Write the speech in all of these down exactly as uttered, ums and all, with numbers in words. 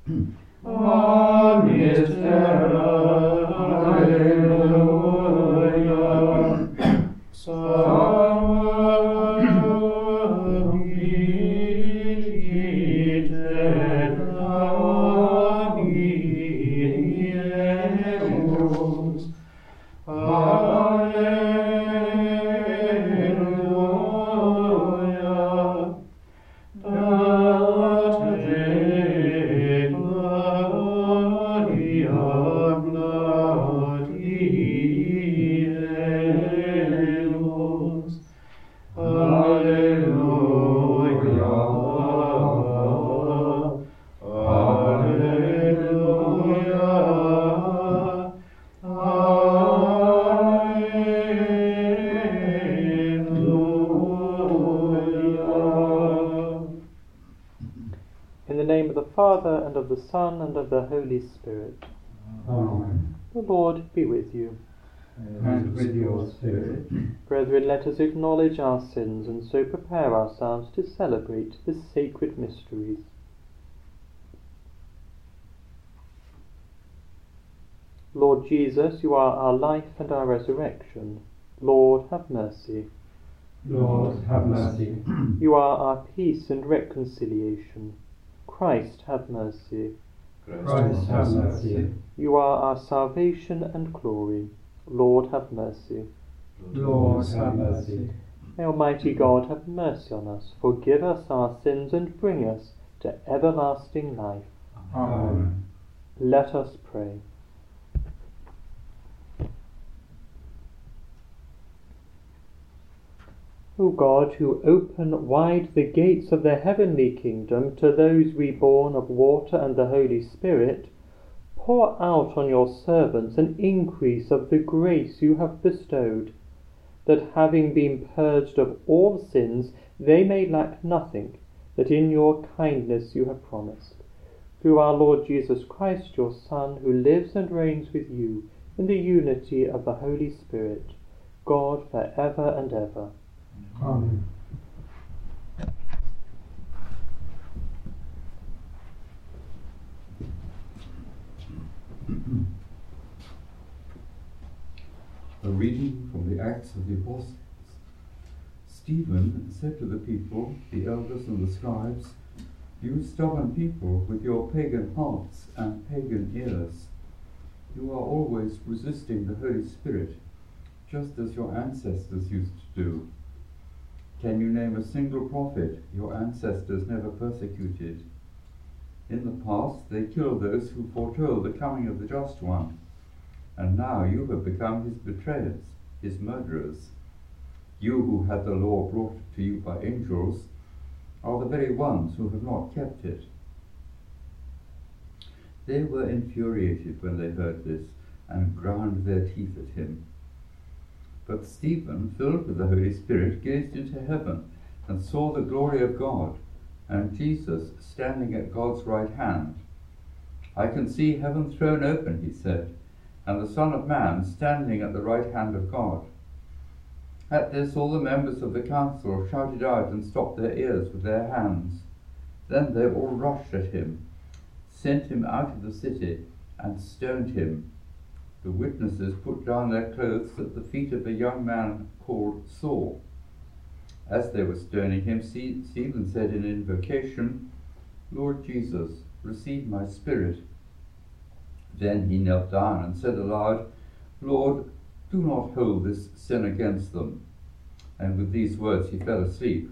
Omnis terra, Alleluia. Salve dicite Dominus. Alleluia. Date gloria glorieus. Alleluia. Alleluia. Alleluia. In the name of the Father, and of the Son, and of the Holy Spirit. Amen. The Lord be with you. And with your spirit. Brethren, let us acknowledge our sins, and so prepare ourselves to celebrate the sacred mysteries. Lord Jesus, you are our life and our resurrection. Lord, have mercy. Lord, have mercy. You are our peace and reconciliation. Christ, have mercy. Christ, have mercy. You are our salvation and glory. Lord, have mercy. Lord, have mercy. May Almighty God have mercy on us, forgive us our sins, and bring us to everlasting life. Amen. Let us pray. O God, who open wide the gates of the heavenly kingdom to those reborn of water and the Holy Spirit, pour out on your servants an increase of the grace you have bestowed, that having been purged of all sins, they may lack nothing that in your kindness you have promised. Through our Lord Jesus Christ, your Son, who lives and reigns with you in the unity of the Holy Spirit, God for ever and ever. Amen. A reading from the Acts of the Apostles. Stephen said to the people, the elders and the scribes, "You stubborn people, with your pagan hearts and pagan ears, you are always resisting the Holy Spirit, just as your ancestors used to do. Can you name a single prophet your ancestors never persecuted? In the past they killed those who foretold the coming of the Just One, and now you have become his betrayers, his murderers. You who had the law brought to you by angels are the very ones who have not kept it." They were infuriated when they heard this, and ground their teeth at him. But Stephen, filled with the Holy Spirit, gazed into heaven and saw the glory of God, and Jesus standing at God's right hand. "I can see heaven thrown open," he said, "and the Son of Man standing at the right hand of God." At this all the members of the council shouted out and stopped their ears with their hands. Then they all rushed at him, sent him out of the city, and stoned him. The witnesses put down their clothes at the feet of a young man called Saul. As they were stoning him, Stephen said in invocation, "Lord Jesus, receive my spirit." Then he knelt down and said aloud, "Lord, do not hold this sin against them." And with these words he fell asleep.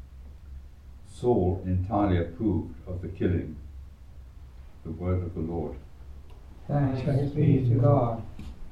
Saul entirely approved of the killing. The word of the Lord. Thanks be to God.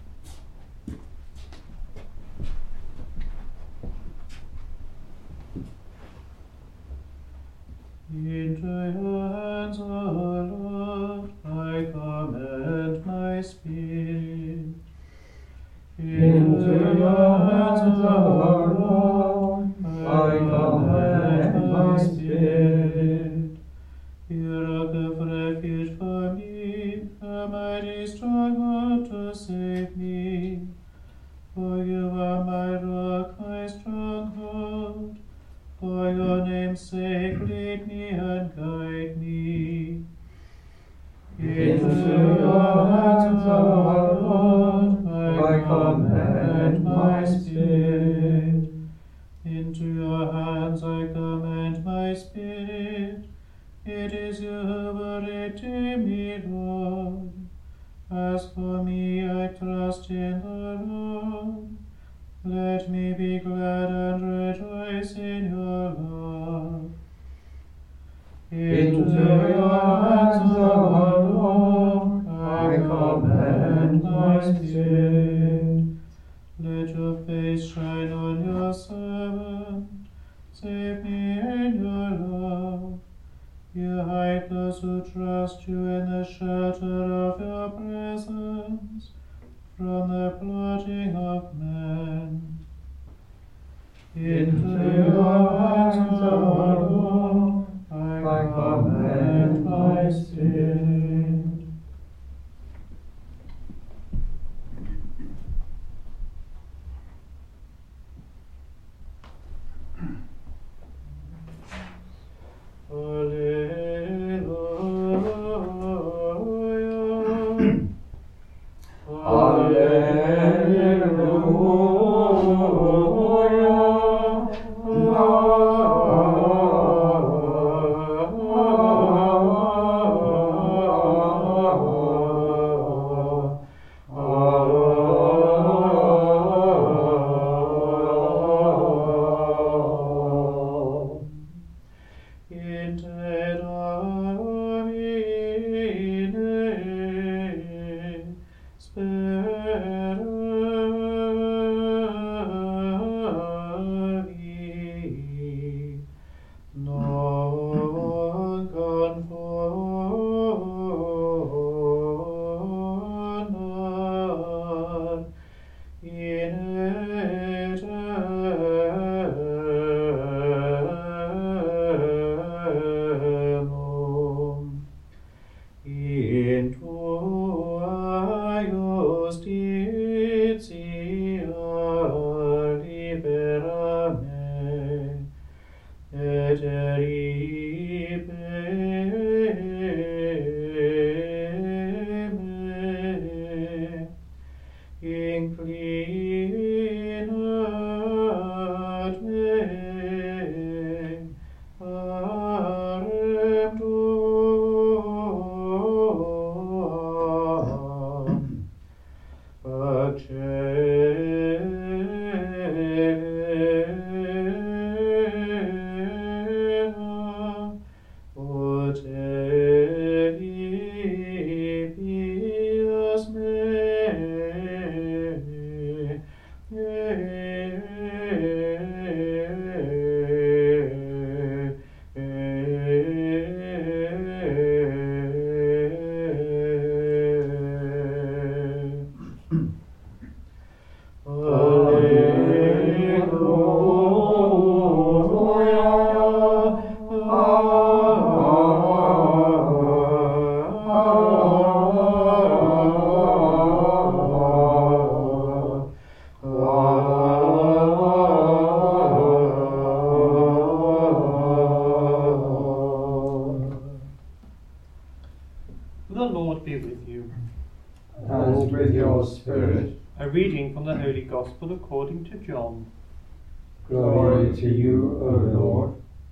Into your hands, O Lord, I commend my spirit. Into your hands, O Lord, I commend my spirit. You rock of refuge for me, a mighty stronghold to save me. For you are my rock, my stronghold. For your name's sake, lead me and guide me. were redeemed, Lord. As for me, I trust in the Lord. Let me be glad and rejoice in your love. Into your hands, O Lord, I commend my spirit. Let your face shine on your servant. Save me in your love. You hide those who trust you in the shelter of your presence from the plotting of men. Into your hands, O Lord, I commend my spirit. Gospel according to John. Glory to you, O Lord.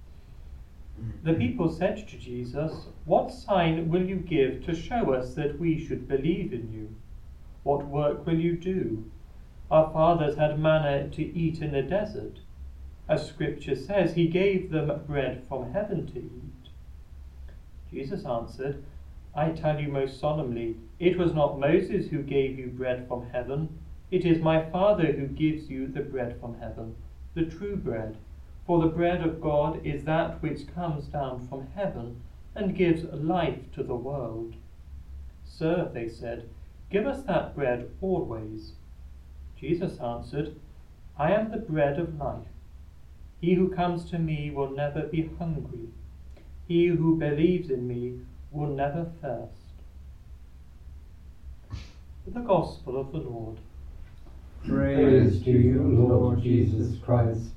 The people said to Jesus, "What sign will you give to show us that we should believe in you? What work will you do? Our fathers had manna to eat in the desert. As Scripture says, he gave them bread from heaven to eat." Jesus answered, "I tell you most solemnly, it was not Moses who gave you bread from heaven. It is my Father who gives you the bread from heaven, the true bread. For the bread of God is that which comes down from heaven and gives life to the world." "Sir," they said, "give us that bread always." Jesus answered, "I am the bread of life. He who comes to me will never be hungry. He who believes in me will never thirst." The Gospel of the Lord. Praise to you, Lord Jesus Christ.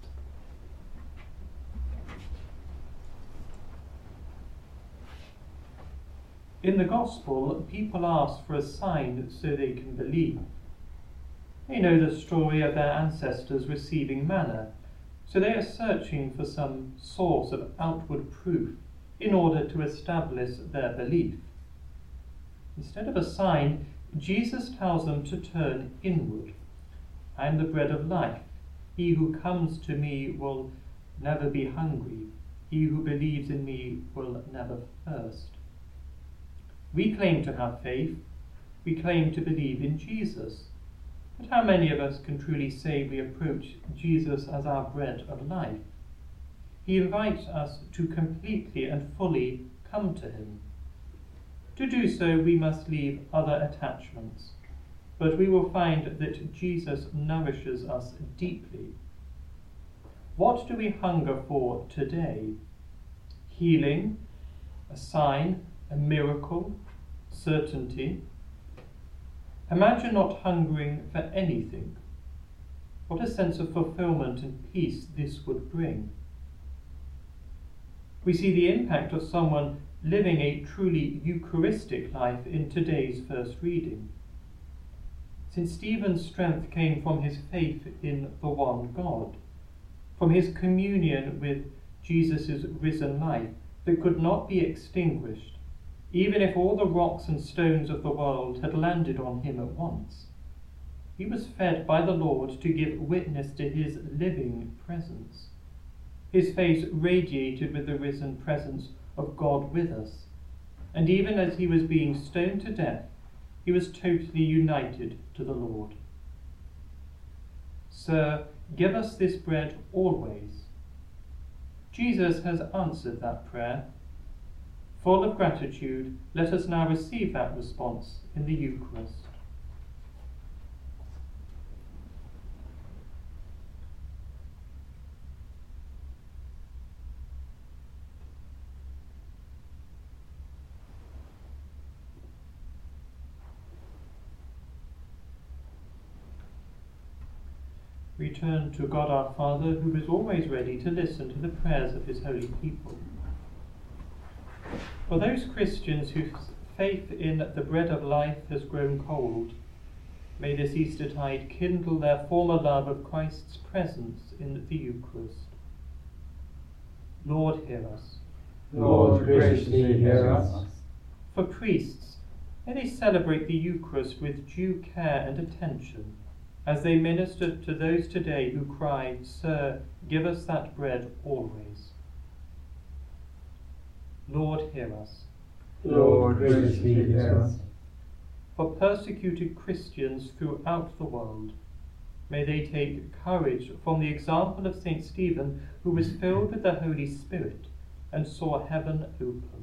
In the Gospel, people ask for a sign so they can believe. They know the story of their ancestors receiving manna, so they are searching for some source of outward proof in order to establish their belief. Instead of a sign, Jesus tells them to turn inward. I am the bread of life. He who comes to me will never be hungry. He who believes in me will never thirst. We claim to have faith. We claim to believe in Jesus. But how many of us can truly say we approach Jesus as our bread of life? He invites us to completely and fully come to him. To do so, we must leave other attachments, but we will find that Jesus nourishes us deeply. What do we hunger for today? Healing, a sign, a miracle, certainty? Imagine not hungering for anything. What a sense of fulfillment and peace this would bring. We see the impact of someone living a truly Eucharistic life in today's first reading. Since Stephen's strength came from his faith in the one God, from his communion with Jesus' risen life that could not be extinguished, even if all the rocks and stones of the world had landed on him at once. He was fed by the Lord to give witness to his living presence. His face radiated with the risen presence of God with us, and even as he was being stoned to death, he was totally united to the Lord. Sir, give us this bread always. Jesus has answered that prayer. Full of gratitude, let us now receive that response in the Eucharist. We turn to God our Father, who is always ready to listen to the prayers of his holy people. For those Christians whose faith in the bread of life has grown cold, may this Eastertide kindle their former love of Christ's presence in the Eucharist. Lord, hear us. Lord, graciously hear us. For priests, may they celebrate the Eucharist with due care and attention, as they minister to those today who cry, Sir, give us that bread always. Lord, hear us. Lord, graciously hear us. For persecuted Christians throughout the world, may they take courage from the example of Saint Stephen, who was filled with the Holy Spirit and saw heaven open.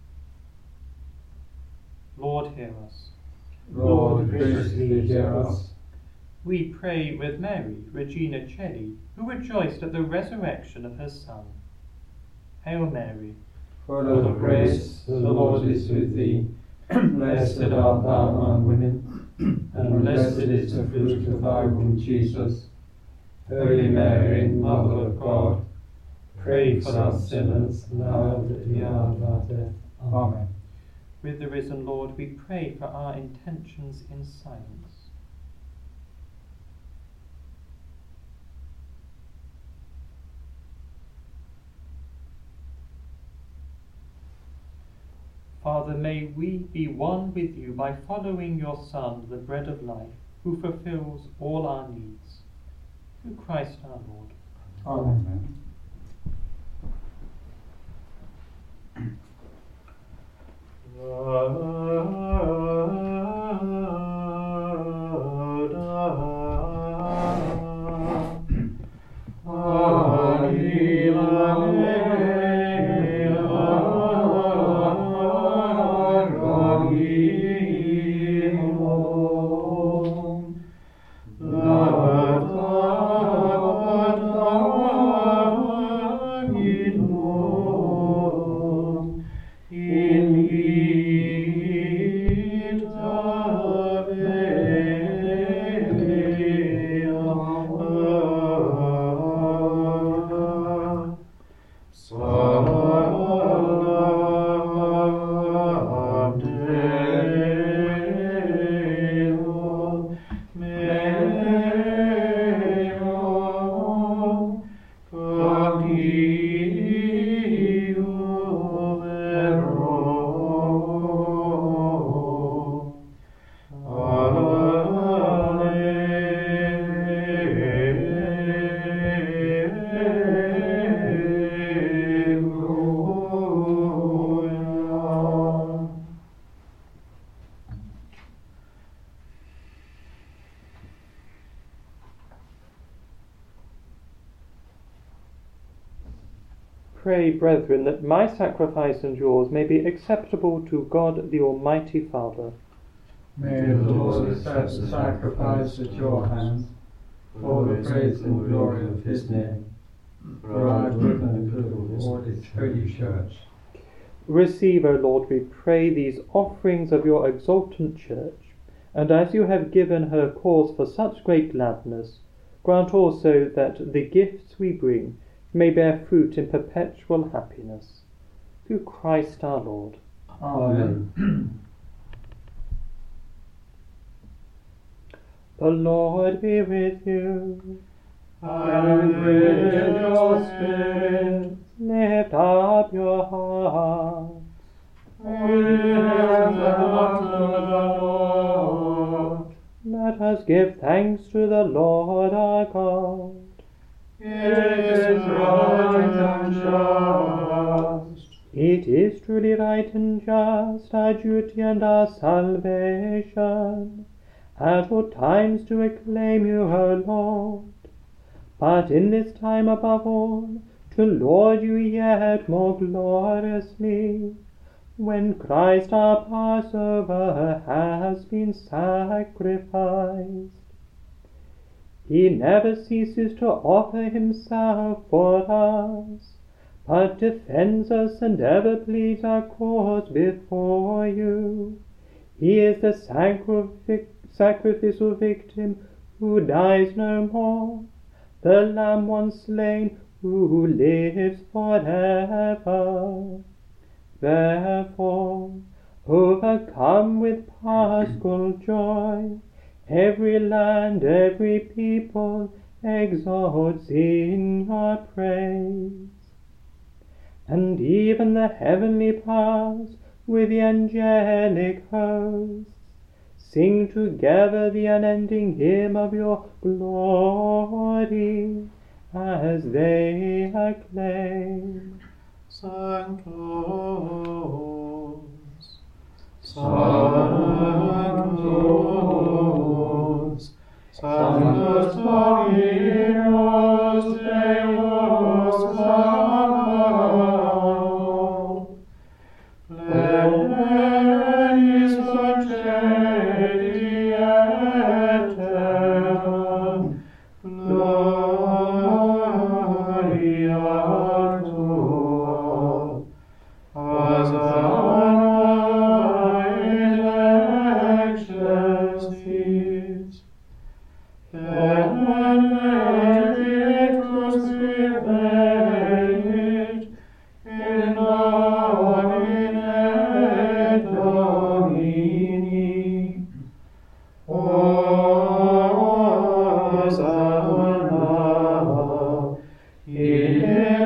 Lord, hear us. Lord, graciously hear us. We pray with Mary, Regina Coeli, who rejoiced at the resurrection of her Son. Hail Mary, full of grace, the Lord is with thee. Blessed art thou among women, and blessed is the fruit of thy womb, Jesus. Holy Mary, Mother of God, pray for us sinners, now and at the hour of our death. Amen. with the risen Lord, we pray for our intentions in silence. Father, may we be one with you by following your Son, the bread of life, who fulfills all our needs. Through Christ our Lord. Amen. In pray, brethren, that my sacrifice and yours may be acceptable to God the Almighty Father. May the Lord accept the sacrifice at your hands, for the praise and glory of his name, for our good and good of all his holy church. Receive, O Lord, we pray, these offerings of your exultant church, and as you have given her cause for such great gladness, grant also that the gifts we bring may bear fruit in perpetual happiness. Through Christ our Lord. Amen. The Lord be with you. And with your spirit. Lift up your hearts. We lift them up to the Lord. Let us give thanks to the Lord our God. It is right and just. It is truly right and just, our duty and our salvation, at all times to acclaim you, O Lord, but in this time above all, to laud you yet more gloriously, when Christ our Passover has been sacrificed. He never ceases to offer himself for us, but defends us and ever pleads our cause before you. He is the sacrific- sacrificial victim who dies no more, the Lamb once slain who lives forever. Therefore, overcome with paschal joy, every land, every people exalts in your praise. And even the heavenly powers with the angelic hosts sing together the unending hymn of your glory as they acclaim. Sanctus, Sanctus, Sanctus Dominus Deus Sabaoth, Plenitis concedi et aeternam gloria tua, Hosanna in excelsis, benedictus qui venit in nomine Domini. Hosanna in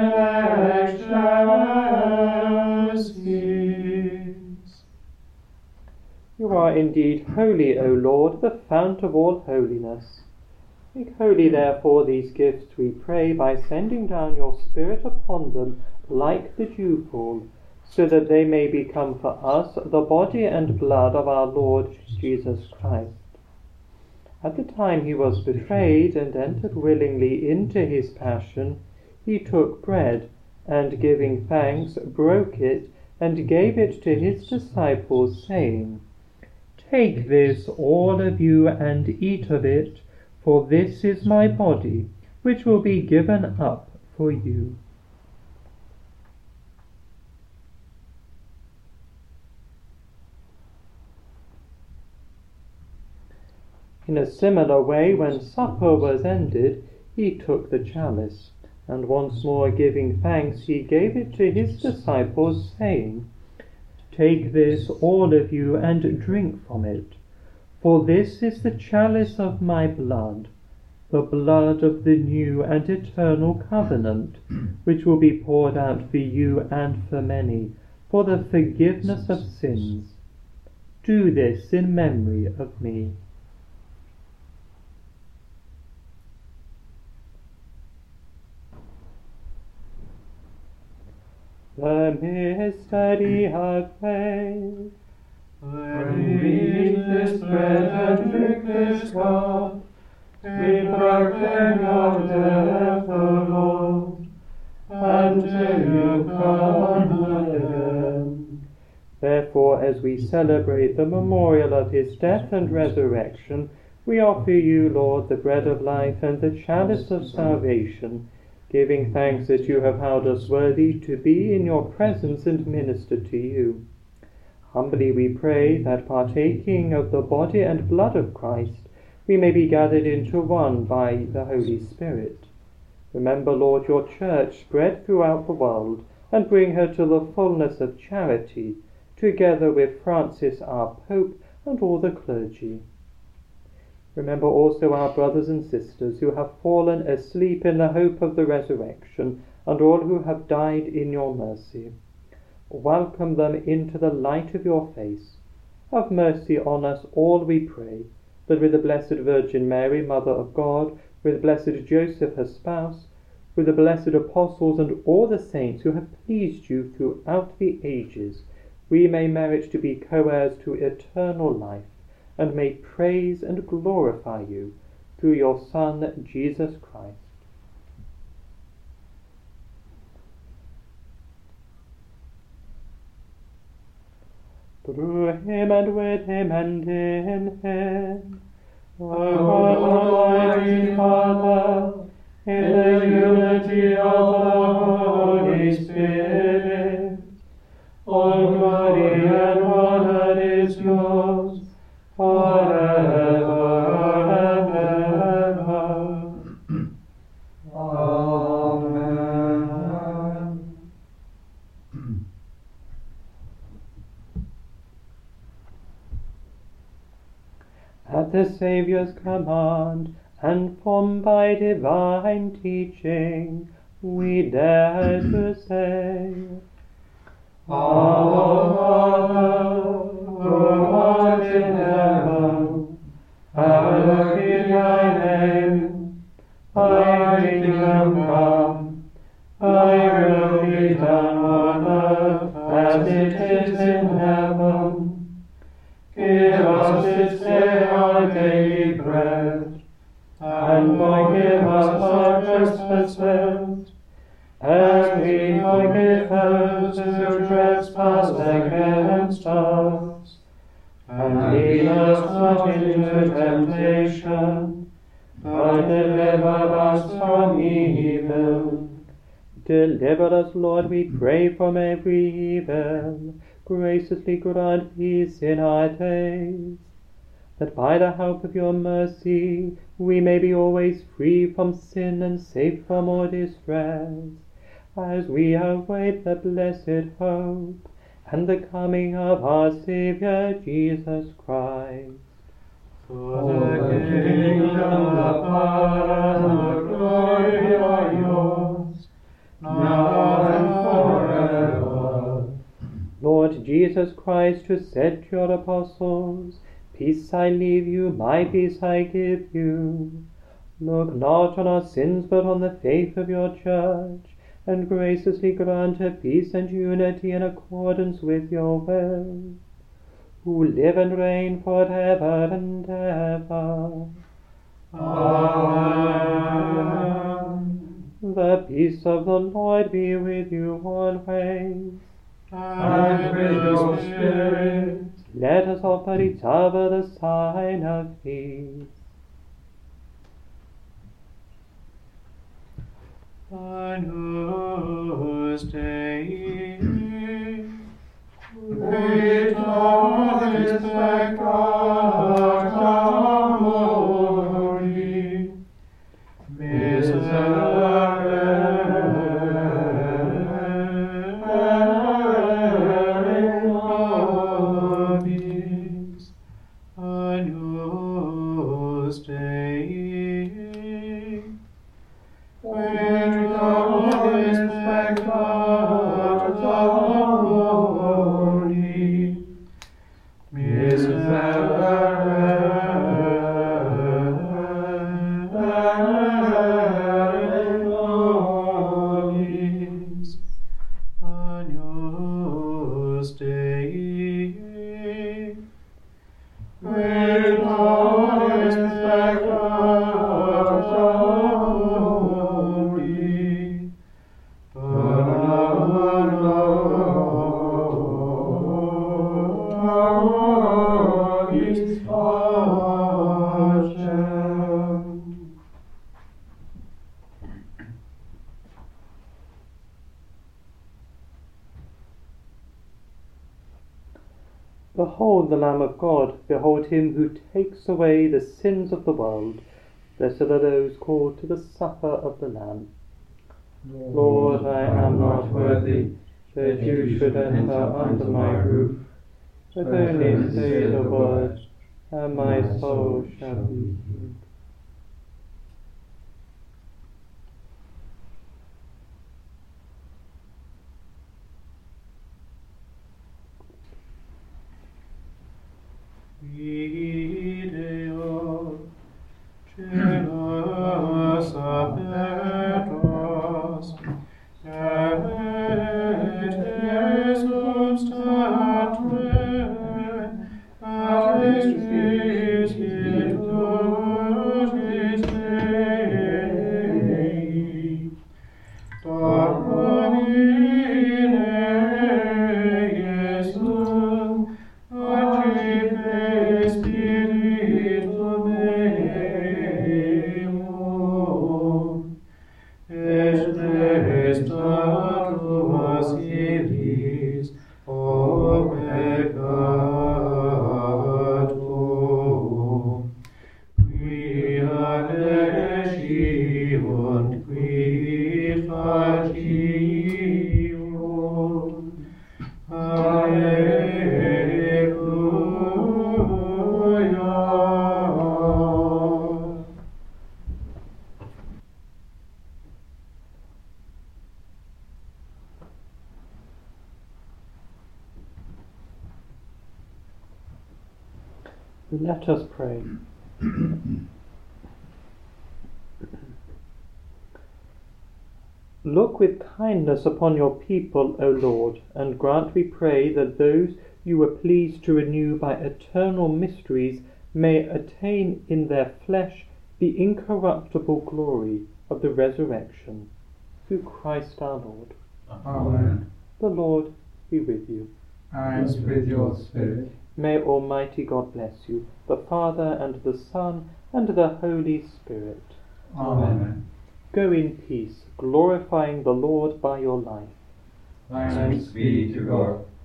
excelsis. You are indeed holy, O Lord, the fount of all holiness. Make holy, therefore, these gifts, we pray, by sending down your Spirit upon them like the dewfall, so that they may become for us the body and blood of our Lord Jesus Christ. At the time he was betrayed and entered willingly into his passion, he took bread, and giving thanks, broke it, and gave it to his disciples, saying, Take this, all of you, and eat of it, for this is my body, which will be given up for you. In a similar way, when supper was ended, he took the chalice, and once more giving thanks, he gave it to his disciples, saying, Take this, all of you, and drink from it, for this is the chalice of my blood, the blood of the new and eternal covenant, which will be poured out for you and for many, for the forgiveness of sins. Do this in memory of me. The mystery of faith. When we eat this bread and drink this cup, we proclaim your death, O Lord, until you celebrate the memorial of his death and resurrection, we offer you, Lord, the bread of life and the chalice of salvation, giving thanks that you have held us worthy to be in your presence and minister to you. Humbly we pray that, partaking of the body and blood of Christ, we may be gathered into one by the Holy Spirit. Remember, Lord, your church spread throughout the world, and bring her to the fullness of charity, together with Francis our Pope and all the clergy. Remember also our brothers and sisters who have fallen asleep in the hope of the resurrection, and all who have died in your mercy. Welcome them into the light of your face. Have mercy on us all, we pray, that with the Blessed Virgin Mary, Mother of God, with blessed Joseph, her spouse, with the blessed apostles and all the saints who have pleased you throughout the ages, we may merit to be co-heirs to eternal life, and may praise and glorify you through your Son, Jesus Christ. Through him and with him and in him, O God, Almighty Father, in the unity of the Holy Spirit, all glory and honor is yours forever and ever. Amen. At the Saviour's command, and formed by divine teaching, we dare to say, Our Father, who art in heaven, hallowed be thy name. Thy kingdom come, thy will be done on earth as it is in heaven. Give us this day our daily bread, and forgive us our trespasses, as we forgive those who trespass against us. And lead us not into temptation, but deliver us from evil. Deliver us, Lord, we pray, from every evil. Graciously grant peace in our days, that by the help of your mercy we may be always free from sin and safe from all distress, as we await the blessed hope and the coming of our Saviour Jesus Christ. For the kingdom, the power, and the glory are yours, now and forever. Lord Jesus Christ, who said to your apostles, Peace I leave you, my peace I give you, look not on our sins, but on the faith of your church, and graciously grant her peace and unity in accordance with your will, who live and reign forever and ever. Amen. The peace of the Lord be with you always. And with your spirit. Let us offer each other the sign of peace. Agnus Dei, we don't expect our glory, miserere nobis. Agnus Dei, we don't expect our glory, nobis pacem. Behold the Lamb of God, behold him who takes away the sins of the world. Blessed are those called to the supper of the Lamb. Lord, I am not worthy that you should enter under my roof, but only say the word, and my soul shall be healed. Video celos apertos, et Jesum statue, at Christis virtutis Dei, Domine Iesum, Acipe Spiritum meum, et prestatus illis o peccatum, quia legiunt, quid faciunt. Alleluia. Let us pray. Look with kindness upon your people, O Lord, and grant, we pray, that those you were pleased to renew by eternal mysteries may attain in their flesh the incorruptible glory of the resurrection. Through Christ our Lord. Amen. The Lord be with you. And with your spirit. May Almighty God bless you, the Father, and the Son, and the Holy Spirit. Amen. Go in peace, glorifying the Lord by your life. Thanks be to God.